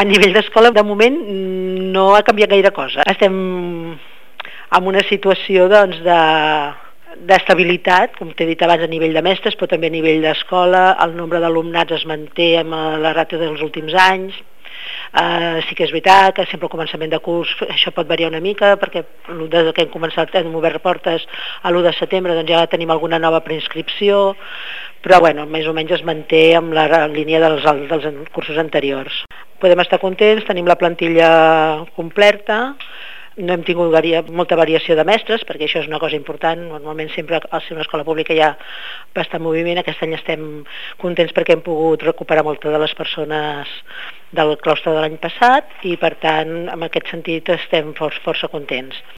A nivell d'escola, de moment, no ha canviat gaire cosa. Estem en una situació d'estabilitat, com t'he dit abans, a nivell de mestres, però també a nivell d'escola. El nombre d'alumnats es manté amb la ràtio dels últims anys. Sí que és veritat que sempre al començament de curs això pot variar una mica, perquè des que hem obert portes a l'1 de setembre doncs ja tenim alguna nova preinscripció, però bueno, més o menys es manté amb la línia dels cursos anteriors. Podem estar contents, tenim la plantilla completa, no hem tingut molta variació de mestres, perquè això és una cosa important. Normalment sempre al ser una escola pública hi ha bastant moviment. Aquest any estem contents perquè hem pogut recuperar moltes de les persones del claustre de l'any passat i per tant en aquest sentit estem força contents.